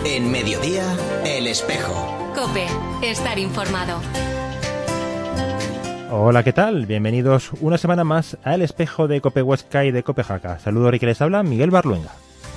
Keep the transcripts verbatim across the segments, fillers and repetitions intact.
En Mediodía, El Espejo. COPE, estar informado. Hola, ¿qué tal? Bienvenidos una semana más a El Espejo de COPE Huesca y de COPE Jaca. Saludos, y que les habla Miguel Barluenga.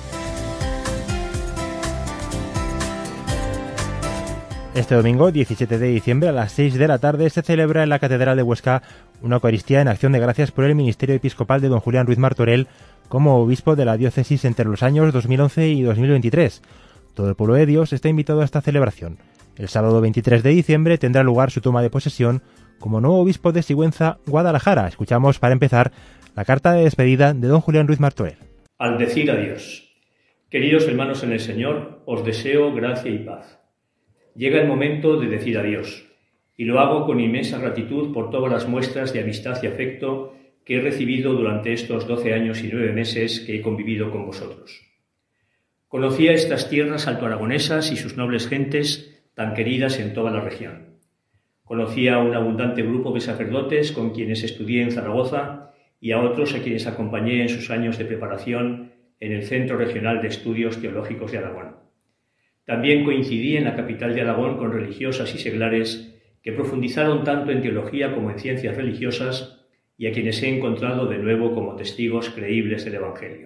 Este domingo, diecisiete de diciembre, a las seis de la tarde, se celebra en la Catedral de Huesca una Eucaristía en acción de gracias por el Ministerio Episcopal de don Julián Ruiz Martorell como obispo de la diócesis entre los años dos mil once y dos mil veintitrés. Todo el pueblo de Dios está invitado a esta celebración. El sábado veintitrés de diciembre tendrá lugar su toma de posesión como nuevo obispo de Sigüenza, Guadalajara. Escuchamos, para empezar, la carta de despedida de don Julián Ruiz Martorell. Al decir adiós. Queridos hermanos en el Señor, os deseo gracia y paz. Llega el momento de decir adiós, y lo hago con inmensa gratitud por todas las muestras de amistad y afecto que he recibido durante estos doce años y nueve meses que he convivido con vosotros. Conocía estas tierras altoaragonesas y sus nobles gentes tan queridas en toda la región. Conocía a un abundante grupo de sacerdotes con quienes estudié en Zaragoza y a otros a quienes acompañé en sus años de preparación en el Centro Regional de Estudios Teológicos de Aragón. También coincidí en la capital de Aragón con religiosas y seglares que profundizaron tanto en teología como en ciencias religiosas y a quienes he encontrado de nuevo como testigos creíbles del Evangelio.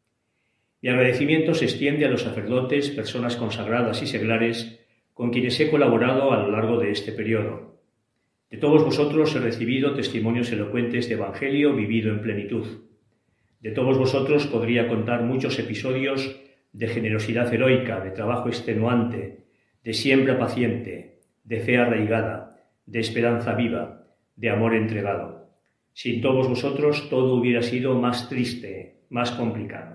Mi agradecimiento se extiende a los sacerdotes, personas consagradas y seglares con quienes he colaborado a lo largo de este periodo. De todos vosotros he recibido testimonios elocuentes de Evangelio vivido en plenitud. De todos vosotros podría contar muchos episodios de generosidad heroica, de trabajo extenuante, de siembra paciente, de fe arraigada, de esperanza viva, de amor entregado. Sin todos vosotros todo hubiera sido más triste, más complicado.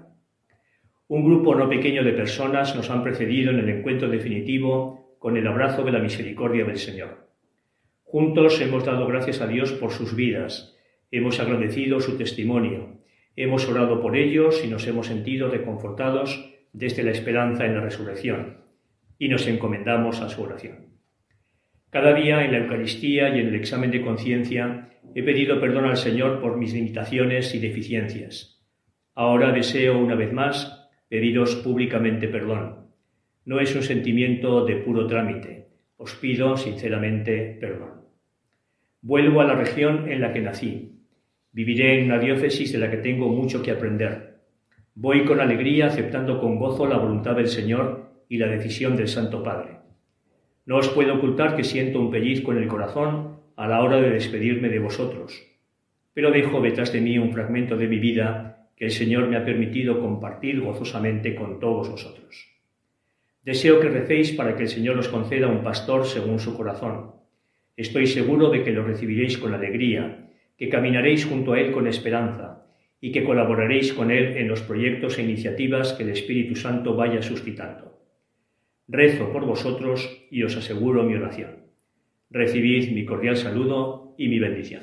Un grupo no pequeño de personas nos han precedido en el encuentro definitivo con el abrazo de la misericordia del Señor. Juntos hemos dado gracias a Dios por sus vidas, hemos agradecido su testimonio, hemos orado por ellos y nos hemos sentido reconfortados desde la esperanza en la resurrección, y nos encomendamos a su oración. Cada día en la Eucaristía y en el examen de conciencia he pedido perdón al Señor por mis limitaciones y deficiencias. Ahora deseo una vez más pediros públicamente perdón. No es un sentimiento de puro trámite, os pido sinceramente perdón. Vuelvo a la región en la que nací. Viviré en una diócesis de la que tengo mucho que aprender. Voy con alegría aceptando con gozo la voluntad del Señor y la decisión del Santo Padre. No os puedo ocultar que siento un pellizco en el corazón a la hora de despedirme de vosotros, pero dejo detrás de mí un fragmento de mi vida que el Señor me ha permitido compartir gozosamente con todos vosotros. Deseo que recéis para que el Señor os conceda un pastor según su corazón. Estoy seguro de que lo recibiréis con alegría, que caminaréis junto a Él con esperanza y que colaboraréis con Él en los proyectos e iniciativas que el Espíritu Santo vaya suscitando. Rezo por vosotros y os aseguro mi oración. Recibid mi cordial saludo y mi bendición.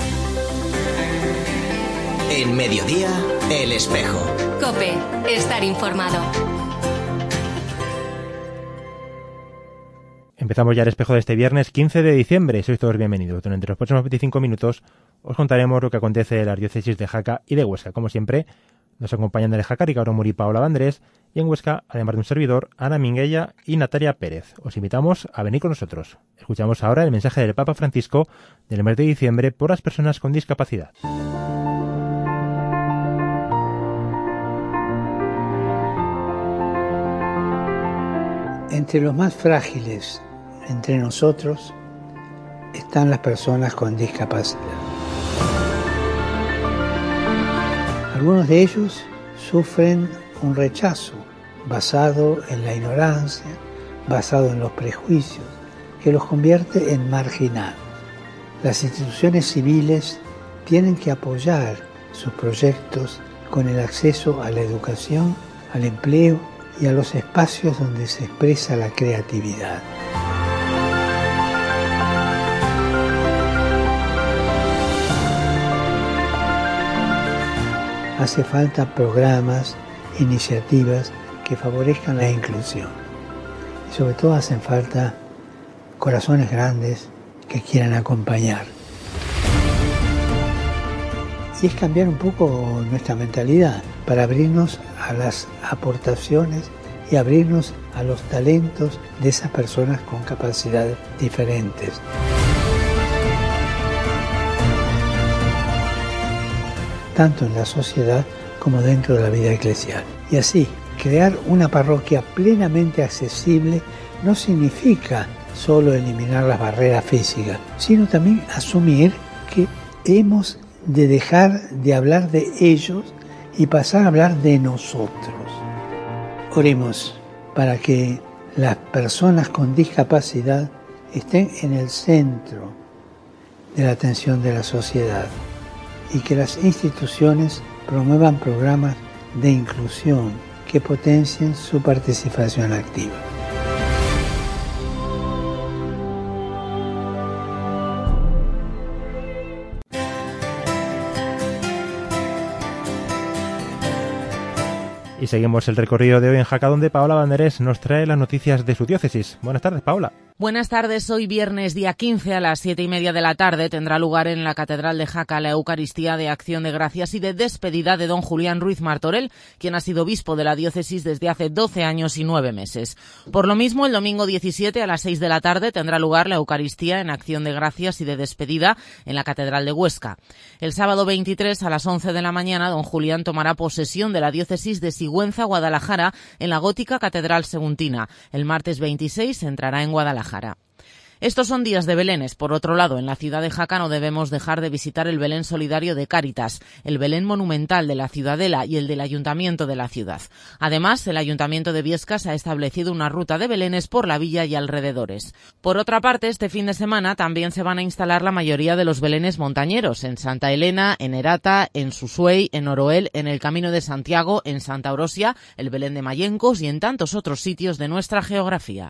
En Mediodía, El Espejo. COPE, estar informado. Empezamos ya El Espejo de este viernes quince de diciembre. Sois todos bienvenidos. Durante los próximos veinticinco minutos os contaremos lo que acontece en las diócesis de Jaca y de Huesca. Como siempre, nos acompañan de Jaca Ricardo Muri y Paola Vandrés, y en Huesca, además de un servidor, Ana Minguella y Natalia Pérez. Os invitamos a venir con nosotros. Escuchamos ahora el mensaje del Papa Francisco del mes de diciembre por las personas con discapacidad. Entre los más frágiles entre nosotros están las personas con discapacidad. Algunos de ellos sufren un rechazo basado en la ignorancia, basado en los prejuicios, que los convierte en marginados. Las instituciones civiles tienen que apoyar sus proyectos con el acceso a la educación, al empleo y a los espacios donde se expresa la creatividad. Hace falta programas, iniciativas que favorezcan la inclusión. Y sobre todo hacen falta corazones grandes que quieran acompañar. Y es cambiar un poco nuestra mentalidad para abrirnos a las aportaciones y abrirnos a los talentos de esas personas con capacidades diferentes. Tanto en la sociedad como dentro de la vida eclesial. Y así, crear una parroquia plenamente accesible no significa solo eliminar las barreras físicas, sino también asumir que hemos de dejar de hablar de ellos y pasar a hablar de nosotros. Oremos para que las personas con discapacidad estén en el centro de la atención de la sociedad y que las instituciones promuevan programas de inclusión que potencien su participación activa. Y seguimos el recorrido de hoy en Jaca, donde Paola Banderés nos trae las noticias de su diócesis. Buenas tardes, Paola. Buenas tardes. Hoy viernes día quince a las siete y media de la tarde tendrá lugar en la Catedral de Jaca la Eucaristía de Acción de Gracias y de despedida de don Julián Ruiz Martorell, quien ha sido obispo de la diócesis desde hace doce años y nueve meses. Por lo mismo, el domingo diecisiete a las seis de la tarde tendrá lugar la Eucaristía en Acción de Gracias y de despedida en la Catedral de Huesca. El sábado veintitrés a las once de la mañana don Julián tomará posesión de la diócesis de Sigüenza, Guadalajara, en la gótica Catedral Seguntina. El martes veintiséis entrará en Guadalajara. Estos son días de Belenes. Por otro lado, en la ciudad de Jaca no debemos dejar de visitar el Belén solidario de Cáritas, el Belén monumental de la Ciudadela y el del Ayuntamiento de la ciudad. Además, el Ayuntamiento de Biescas ha establecido una ruta de Belenes por la villa y alrededores. Por otra parte, este fin de semana también se van a instalar la mayoría de los belenes montañeros, en Santa Elena, en Erata, en Susuey, en Oroel, en el Camino de Santiago, en Santa Orosia, el Belén de Mayencos y en tantos otros sitios de nuestra geografía.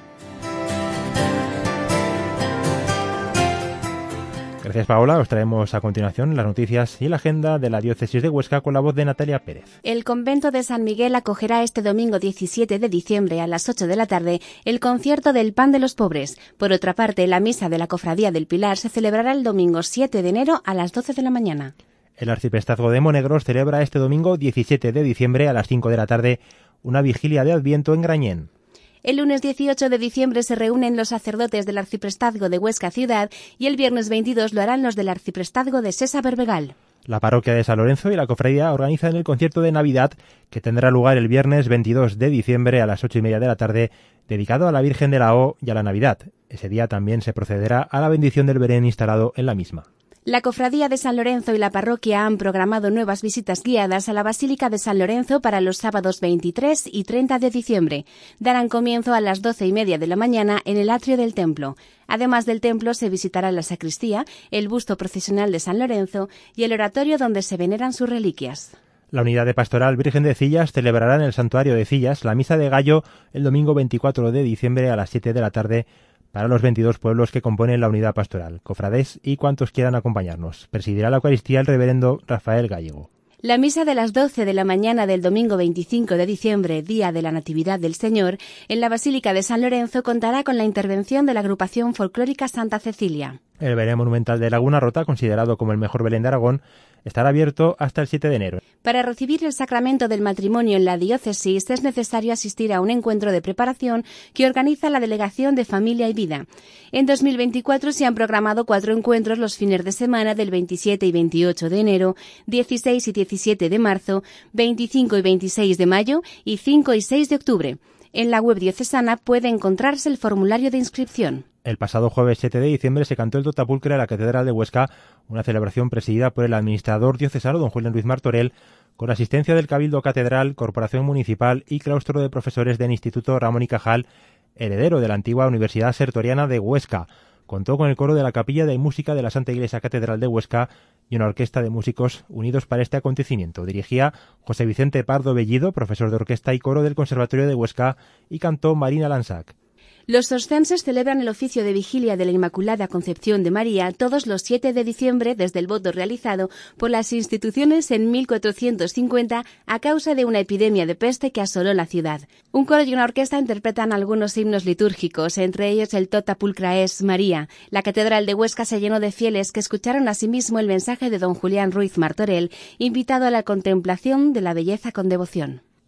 Gracias, Paola. Os traemos a continuación las noticias y la agenda de la diócesis de Huesca con la voz de Natalia Pérez. El convento de San Miguel acogerá este domingo diecisiete de diciembre a las ocho de la tarde el concierto del Pan de los Pobres. Por otra parte, la misa de la Cofradía del Pilar se celebrará el domingo siete de enero a las doce de la mañana. El arciprestazgo de Monegros celebra este domingo diecisiete de diciembre a las cinco de la tarde una vigilia de Adviento en Grañén. El lunes dieciocho de diciembre se reúnen los sacerdotes del arciprestazgo de Huesca Ciudad y el viernes veintidós lo harán los del arciprestazgo de Sesa Berbegal. La parroquia de San Lorenzo y la cofradía organizan el concierto de Navidad que tendrá lugar el viernes veintidós de diciembre a las ocho y media de la tarde, dedicado a la Virgen de la O y a la Navidad. Ese día también se procederá a la bendición del Belén instalado en la misma. La Cofradía de San Lorenzo y la parroquia han programado nuevas visitas guiadas a la Basílica de San Lorenzo para los sábados veintitrés y treinta de diciembre. Darán comienzo a las doce y media de la mañana en el atrio del templo. Además del templo se visitará la sacristía, el busto procesional de San Lorenzo y el oratorio donde se veneran sus reliquias. La unidad de pastoral Virgen de Cillas celebrará en el santuario de Cillas la misa de gallo el domingo veinticuatro de diciembre a las siete de la tarde para los veintidós pueblos que componen la unidad pastoral, cofrades y cuantos quieran acompañarnos. Presidirá la Eucaristía el reverendo Rafael Gallego. La misa de las doce de la mañana del domingo veinticinco de diciembre, día de la Natividad del Señor, en la Basílica de San Lorenzo contará con la intervención de la agrupación folclórica Santa Cecilia. El Belén monumental de Laguna Rota, considerado como el mejor Belén de Aragón, estará abierto hasta el siete de enero. Para recibir el sacramento del matrimonio en la diócesis es necesario asistir a un encuentro de preparación que organiza la Delegación de Familia y Vida. En dos mil veinticuatro se han programado cuatro encuentros los fines de semana del veintisiete y veintiocho de enero, dieciséis y diecisiete de marzo, veinticinco y veintiséis de mayo y cinco y seis de octubre. En la web diocesana puede encontrarse el formulario de inscripción. El pasado jueves siete de diciembre se cantó el Totapulcre a la Catedral de Huesca, una celebración presidida por el administrador diocesano don Julián Ruiz Martorell, con la asistencia del Cabildo Catedral, Corporación Municipal y Claustro de Profesores del Instituto Ramón y Cajal, heredero de la antigua Universidad Sertoriana de Huesca. Contó con el coro de la Capilla de Música de la Santa Iglesia Catedral de Huesca y una orquesta de músicos unidos para este acontecimiento. Dirigía José Vicente Pardo Bellido, profesor de orquesta y coro del Conservatorio de Huesca, y cantó Marina Lansac. Los oscenses celebran el oficio de vigilia de la Inmaculada Concepción de María todos los siete de diciembre desde el voto realizado por las instituciones en mil cuatrocientos cincuenta a causa de una epidemia de peste que asoló la ciudad. Un coro y una orquesta interpretan algunos himnos litúrgicos, entre ellos el Tota Pulcra es María. La Catedral de Huesca se llenó de fieles que escucharon asimismo el mensaje de don Julián Ruiz Martorell, invitado a la contemplación de la belleza con devoción.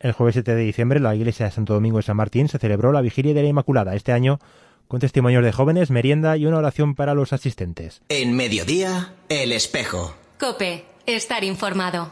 El jueves siete de diciembre, en la iglesia de Santo Domingo de San Martín se celebró la Vigilia de la Inmaculada, este año con testimonios de jóvenes, merienda y una oración para los asistentes. En Mediodía, El Espejo. COPE, estar informado.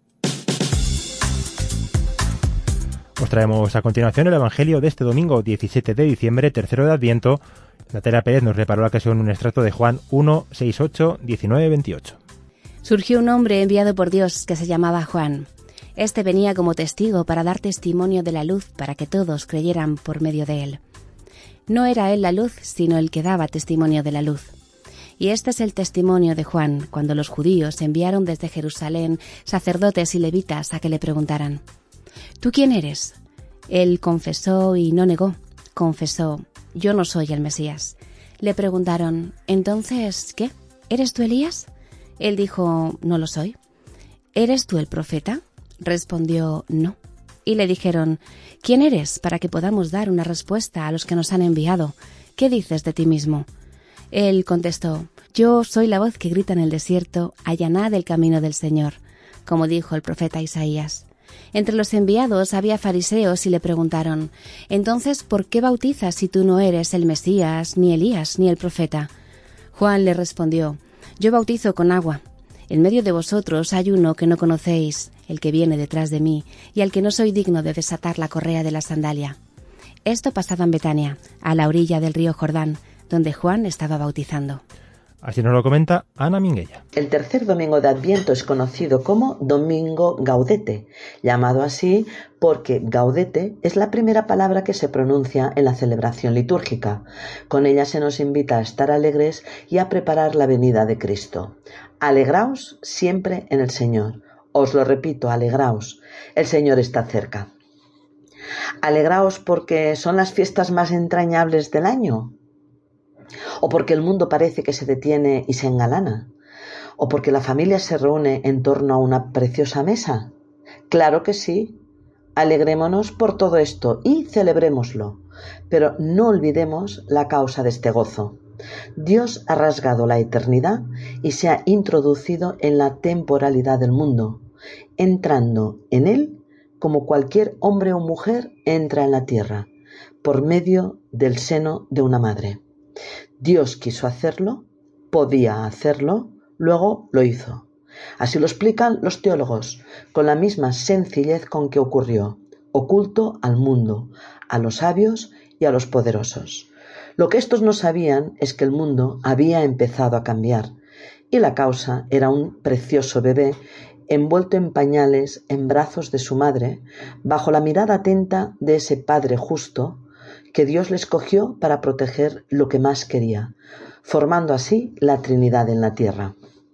Os traemos a continuación el Evangelio de este domingo diecisiete de diciembre, tercero de Adviento. Natalia Pérez nos preparó la ocasión un extracto de Juan uno, seis, ocho, diecinueve, veintiocho. Surgió un hombre enviado por Dios que se llamaba Juan. Este venía como testigo para dar testimonio de la luz para que todos creyeran por medio de él. No era él la luz, sino el que daba testimonio de la luz. Y este es el testimonio de Juan, cuando los judíos enviaron desde Jerusalén sacerdotes y levitas a que le preguntaran: ¿Tú quién eres? Él confesó y no negó. Confesó: yo no soy el Mesías. Le preguntaron: ¿entonces qué? ¿Eres tú Elías? Él dijo: no lo soy. ¿Eres tú el profeta? Respondió: no. Y le dijeron: ¿quién eres para que podamos dar una respuesta a los que nos han enviado? ¿Qué dices de ti mismo? Él contestó: yo soy la voz que grita en el desierto, allanad el camino del Señor, como dijo el profeta Isaías. Entre los enviados había fariseos y le preguntaron: entonces, ¿por qué bautizas si tú no eres el Mesías, ni Elías, ni el profeta? Juan le respondió: yo bautizo con agua. En medio de vosotros hay uno que no conocéis, el que viene detrás de mí, y al que no soy digno de desatar la correa de la sandalia. Esto pasaba en Betania, a la orilla del río Jordán, donde Juan estaba bautizando. Así nos lo comenta Ana Minguella. El tercer domingo de Adviento es conocido como Domingo Gaudete, llamado así porque Gaudete es la primera palabra que se pronuncia en la celebración litúrgica. Con ella se nos invita a estar alegres y a preparar la venida de Cristo. Alegraos siempre en el Señor. Os lo repito, alegraos. El Señor está cerca. Alegraos porque son las fiestas más entrañables del año. O porque el mundo parece que se detiene y se engalana. O porque la familia se reúne en torno a una preciosa mesa. Claro que sí. Alegrémonos por todo esto y celebrémoslo. Pero no olvidemos la causa de este gozo. Dios ha rasgado la eternidad y se ha introducido en la temporalidad del mundo, entrando en él como cualquier hombre o mujer entra en la tierra, por medio del seno de una madre. Dios quiso hacerlo, podía hacerlo, luego lo hizo. Así lo explican los teólogos, con la misma sencillez con que ocurrió, oculto al mundo, a los sabios y a los poderosos. Lo que estos no sabían es que el mundo había empezado a cambiar, y la causa era un precioso bebé envuelto en pañales en brazos de su madre, bajo la mirada atenta de ese Padre justo, que Dios le escogió para proteger lo que más quería, formando así la Trinidad en la tierra.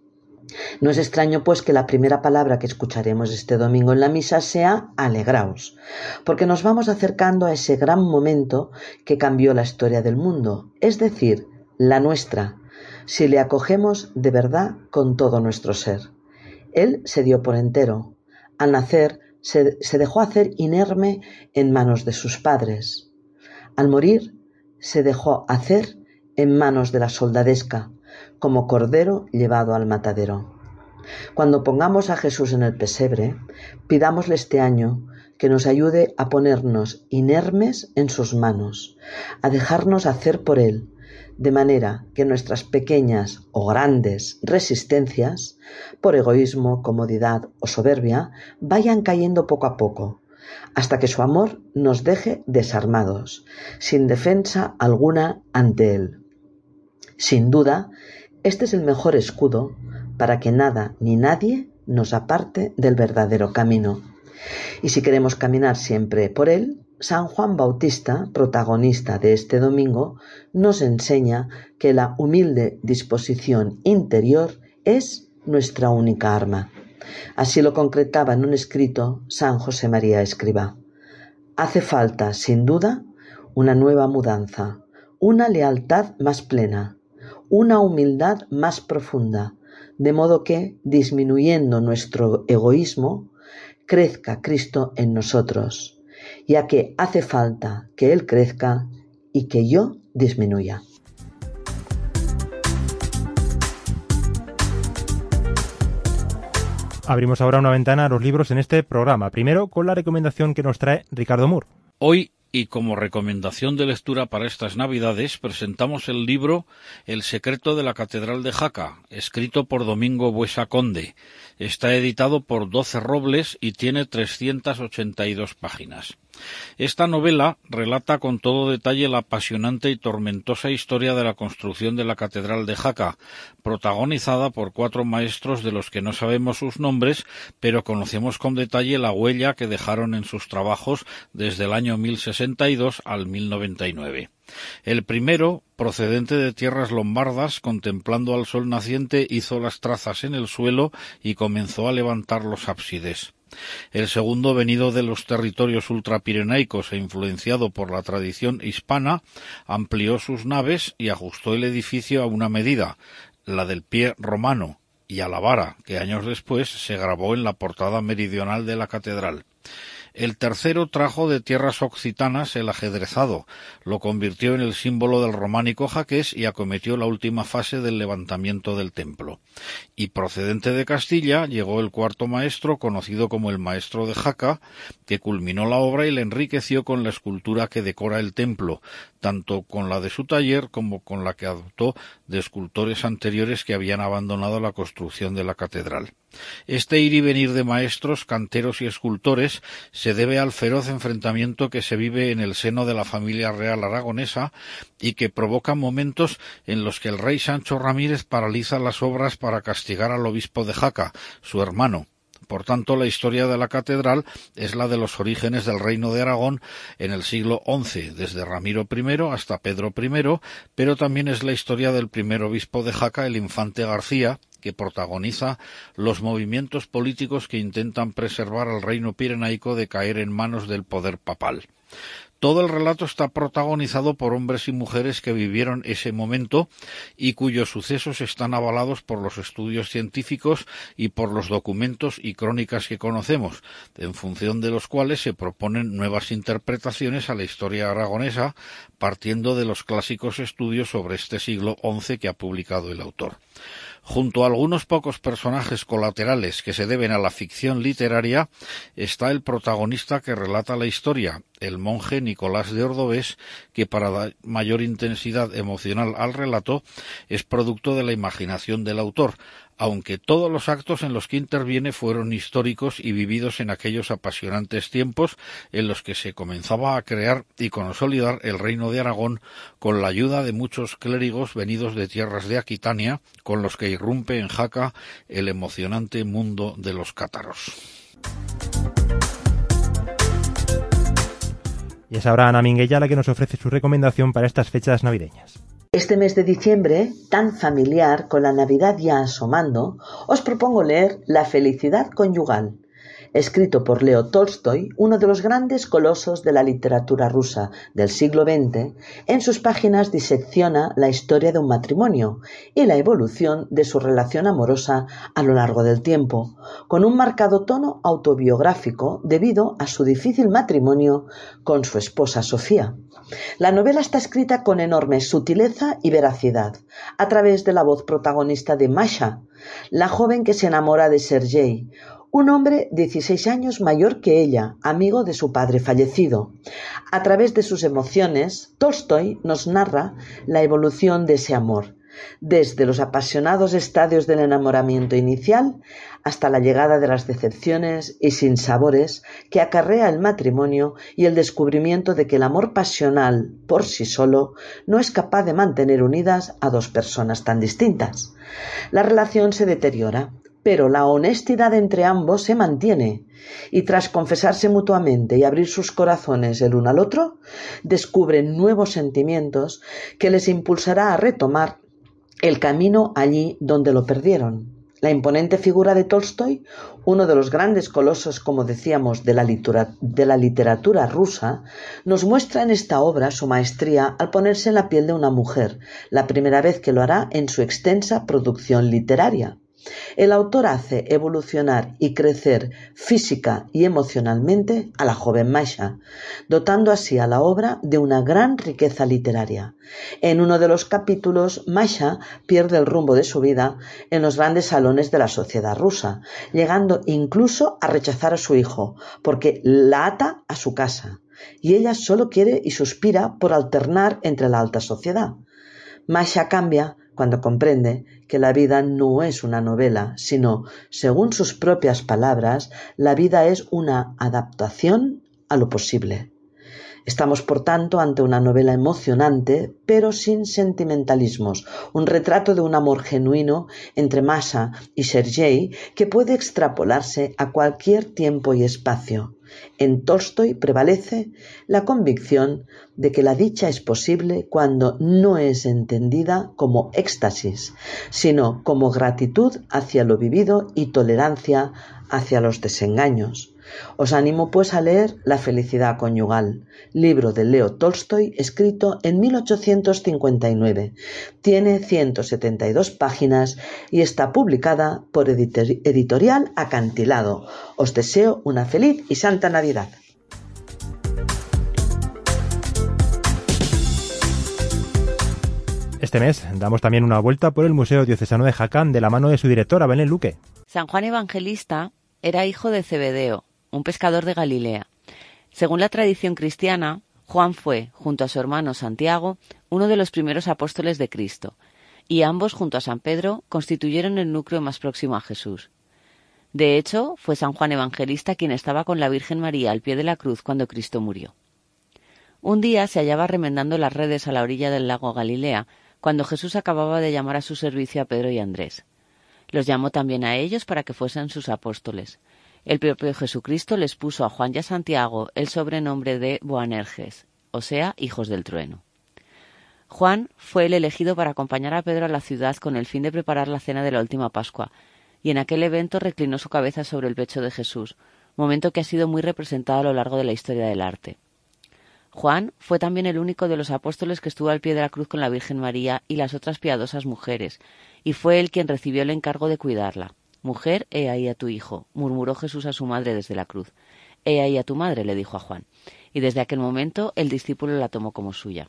No es extraño, pues, que la primera palabra que escucharemos este domingo en la misa sea alegraos, porque nos vamos acercando a ese gran momento que cambió la historia del mundo, es decir, la nuestra, si le acogemos de verdad con todo nuestro ser. Él se dio por entero. Al nacer, se, se dejó hacer inerme en manos de sus padres. Al morir, se dejó hacer en manos de la soldadesca, como cordero llevado al matadero. Cuando pongamos a Jesús en el pesebre, pidámosle este año que nos ayude a ponernos inermes en sus manos, a dejarnos hacer por Él, de manera que nuestras pequeñas o grandes resistencias, por egoísmo, comodidad o soberbia, vayan cayendo poco a poco, hasta que su amor nos deje desarmados, sin defensa alguna ante Él. Sin duda, este es el mejor escudo para que nada ni nadie nos aparte del verdadero camino. Y si queremos caminar siempre por Él, San Juan Bautista, protagonista de este domingo, nos enseña que la humilde disposición interior es nuestra única arma. Así lo concretaba en un escrito San José María Escrivá. Hace falta, sin duda, una nueva mudanza, una lealtad más plena, una humildad más profunda, de modo que, disminuyendo nuestro egoísmo, crezca Cristo en nosotros, ya que hace falta que Él crezca y que yo disminuya. Abrimos ahora una ventana a los libros en este programa, primero con la recomendación que nos trae Ricardo Mur. Hoy, y como recomendación de lectura para estas Navidades, presentamos el libro El secreto de la Catedral de Jaca, escrito por Domingo Buesa Conde. Está editado por Doce Robles y tiene trescientas ochenta y dos páginas. Esta novela relata con todo detalle la apasionante y tormentosa historia de la construcción de la Catedral de Jaca, protagonizada por cuatro maestros de los que no sabemos sus nombres, pero conocemos con detalle la huella que dejaron en sus trabajos desde el año mil sesenta y dos al mil noventa y nueve. El primero, procedente de tierras lombardas, contemplando al sol naciente, hizo las trazas en el suelo y comenzó a levantar los ábsides. El segundo, venido de los territorios ultrapirenaicos e influenciado por la tradición hispana, amplió sus naves y ajustó el edificio a una medida, la del pie romano, y a la vara, que años después se grabó en la portada meridional de la catedral. El tercero trajo de tierras occitanas el ajedrezado, lo convirtió en el símbolo del románico jaqués y acometió la última fase del levantamiento del templo. Y procedente de Castilla llegó el cuarto maestro, conocido como el maestro de Jaca, que culminó la obra y la enriqueció con la escultura que decora el templo, tanto con la de su taller como con la que adoptó de escultores anteriores que habían abandonado la construcción de la catedral. Este ir y venir de maestros, canteros y escultores se debe al feroz enfrentamiento que se vive en el seno de la familia real aragonesa y que provoca momentos en los que el rey Sancho Ramírez paraliza las obras para castigar al obispo de Jaca, su hermano. Por tanto, la historia de la catedral es la de los orígenes del reino de Aragón en el siglo once, desde Ramiro primero hasta Pedro primero, pero también es la historia del primer obispo de Jaca, el infante García, que protagoniza los movimientos políticos que intentan preservar al reino pirenaico de caer en manos del poder papal. Todo el relato está protagonizado por hombres y mujeres que vivieron ese momento y cuyos sucesos están avalados por los estudios científicos y por los documentos y crónicas que conocemos, en función de los cuales se proponen nuevas interpretaciones a la historia aragonesa, partiendo de los clásicos estudios sobre este siglo once que ha publicado el autor. Junto a algunos pocos personajes colaterales que se deben a la ficción literaria, está el protagonista que relata la historia, el monje Nicolás de Ordovés, que para dar mayor intensidad emocional al relato es producto de la imaginación del autor, aunque todos los actos en los que interviene fueron históricos y vividos en aquellos apasionantes tiempos en los que se comenzaba a crear y consolidar el reino de Aragón con la ayuda de muchos clérigos venidos de tierras de Aquitania, con los que irrumpe en Jaca el emocionante mundo de los cátaros. Y es ahora Ana Minguella la que nos ofrece su recomendación para estas fechas navideñas. Este mes de diciembre, tan familiar, con la Navidad ya asomando, os propongo leer La felicidad conyugal, escrito por Leo Tolstoy, uno de los grandes colosos de la literatura rusa del siglo veinte. En sus páginas disecciona la historia de un matrimonio y la evolución de su relación amorosa a lo largo del tiempo, con un marcado tono autobiográfico debido a su difícil matrimonio con su esposa Sofía. La novela está escrita con enorme sutileza y veracidad, a través de la voz protagonista de Masha, la joven que se enamora de Sergei, un hombre dieciséis años mayor que ella, amigo de su padre fallecido. A través de sus emociones, Tolstoy nos narra la evolución de ese amor, desde los apasionados estadios del enamoramiento inicial hasta la llegada de las decepciones y sinsabores que acarrea el matrimonio y el descubrimiento de que el amor pasional por sí solo no es capaz de mantener unidas a dos personas tan distintas. La relación se deteriora, pero la honestidad entre ambos se mantiene, y tras confesarse mutuamente y abrir sus corazones el uno al otro, descubren nuevos sentimientos que les impulsará a retomar el camino allí donde lo perdieron. La imponente figura de Tolstoy, uno de los grandes colosos, como decíamos, de la, litera- de la literatura rusa, nos muestra en esta obra su maestría al ponerse en la piel de una mujer, la primera vez que lo hará en su extensa producción literaria. El autor hace evolucionar y crecer física y emocionalmente a la joven Masha, dotando así a la obra de una gran riqueza literaria. En uno de los capítulos, Masha pierde el rumbo de su vida en los grandes salones de la sociedad rusa, llegando incluso a rechazar a su hijo, porque la ata a su casa, y ella solo quiere y suspira por alternar entre la alta sociedad. Masha cambia cuando comprende que la vida no es una novela, sino, según sus propias palabras, la vida es una adaptación a lo posible. Estamos, por tanto, ante una novela emocionante, pero sin sentimentalismos, un retrato de un amor genuino entre Masha y Sergei que puede extrapolarse a cualquier tiempo y espacio. En Tolstói prevalece la convicción de que la dicha es posible cuando no es entendida como éxtasis, sino como gratitud hacia lo vivido y tolerancia hacia los desengaños. Os animo pues a leer La felicidad conyugal, libro de Leo Tolstói escrito en mil ochocientos cincuenta y nueve. Tiene ciento setenta y dos páginas y está publicada por editor- Editorial Acantilado. Os deseo una feliz y santa Navidad. Este mes damos también una vuelta por el Museo Diocesano de Jaca de la mano de su directora, Belén Luque. San Juan Evangelista era hijo de Zebedeo, un pescador de Galilea. Según la tradición cristiana, Juan fue, junto a su hermano Santiago, uno de los primeros apóstoles de Cristo, y ambos, junto a San Pedro, constituyeron el núcleo más próximo a Jesús. De hecho, fue San Juan Evangelista quien estaba con la Virgen María al pie de la cruz cuando Cristo murió. Un día se hallaba remendando las redes a la orilla del lago Galilea, cuando Jesús acababa de llamar a su servicio a Pedro y Andrés. Los llamó también a ellos para que fuesen sus apóstoles. El propio Jesucristo les puso a Juan y a Santiago el sobrenombre de Boanerges, o sea, hijos del trueno. Juan fue el elegido para acompañar a Pedro a la ciudad con el fin de preparar la cena de la última Pascua, y en aquel evento reclinó su cabeza sobre el pecho de Jesús, momento que ha sido muy representado a lo largo de la historia del arte. Juan fue también el único de los apóstoles que estuvo al pie de la cruz con la Virgen María y las otras piadosas mujeres, y fue él quien recibió el encargo de cuidarla. «Mujer, he ahí a tu hijo», murmuró Jesús a su madre desde la cruz. «He ahí a tu madre», le dijo a Juan. Y desde aquel momento el discípulo la tomó como suya.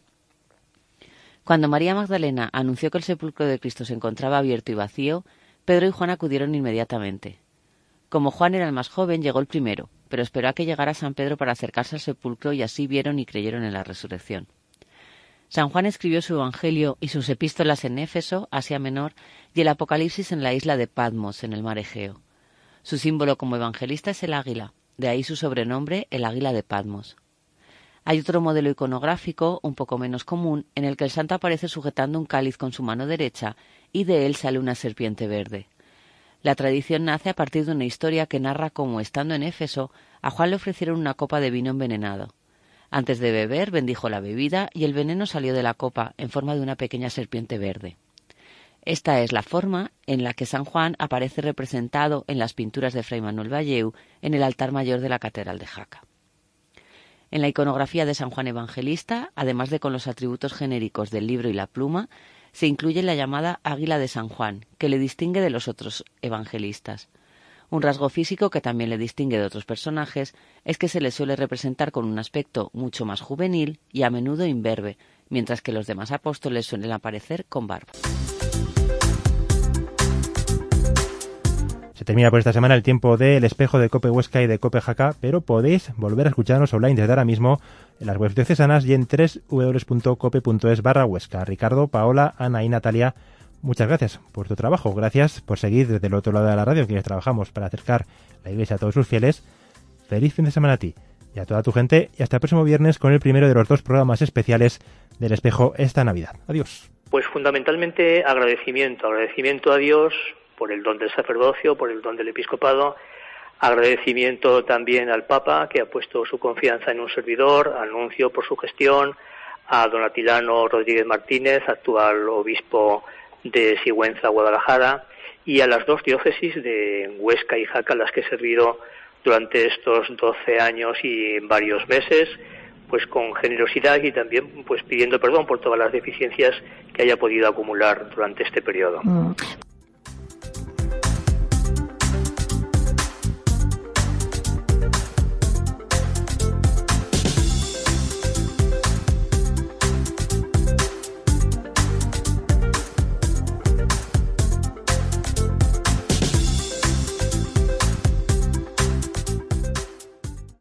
Cuando María Magdalena anunció que el sepulcro de Cristo se encontraba abierto y vacío, Pedro y Juan acudieron inmediatamente. Como Juan era el más joven, llegó el primero, pero esperó a que llegara San Pedro para acercarse al sepulcro y así vieron y creyeron en la resurrección. San Juan escribió su Evangelio y sus epístolas en Éfeso, Asia Menor, y el Apocalipsis en la isla de Patmos, en el mar Egeo. Su símbolo como evangelista es el águila, de ahí su sobrenombre, el águila de Patmos. Hay otro modelo iconográfico, un poco menos común, en el que el santo aparece sujetando un cáliz con su mano derecha y de él sale una serpiente verde. La tradición nace a partir de una historia que narra cómo, estando en Éfeso, a Juan le ofrecieron una copa de vino envenenado. Antes de beber, bendijo la bebida y el veneno salió de la copa en forma de una pequeña serpiente verde. Esta es la forma en la que San Juan aparece representado en las pinturas de Fray Manuel Valleu en el altar mayor de la Catedral de Jaca. En la iconografía de San Juan Evangelista, además de con los atributos genéricos del libro y la pluma, se incluye la llamada águila de San Juan, que le distingue de los otros evangelistas. Un rasgo físico que también le distingue de otros personajes es que se le suele representar con un aspecto mucho más juvenil y a menudo imberbe, mientras que los demás apóstoles suelen aparecer con barba. Se termina por esta semana el tiempo de El Espejo de COPE Huesca y de COPE Jaca, pero podéis volver a escucharnos online desde ahora mismo en las webs diocesanas y en doble u doble u doble u punto cope punto es barra Huesca. Ricardo, Paola, Ana y Natalia, muchas gracias por tu trabajo. Gracias por seguir desde el otro lado de la radio, que trabajamos para acercar la Iglesia a todos sus fieles. Feliz fin de semana a ti y a toda tu gente, y hasta el próximo viernes con el primero de los dos programas especiales del Espejo esta Navidad. Adiós. Pues fundamentalmente agradecimiento, agradecimiento a Dios por el don del sacerdocio, por el don del episcopado, agradecimiento también al Papa, que ha puesto su confianza en un servidor, al nuncio por su gestión, a don Atilano Rodríguez Martínez, actual obispo de Sigüenza, Guadalajara, y a las dos diócesis de Huesca y Jaca, las que he servido durante estos doce años y varios meses, pues con generosidad y también pues pidiendo perdón por todas las deficiencias que haya podido acumular durante este periodo.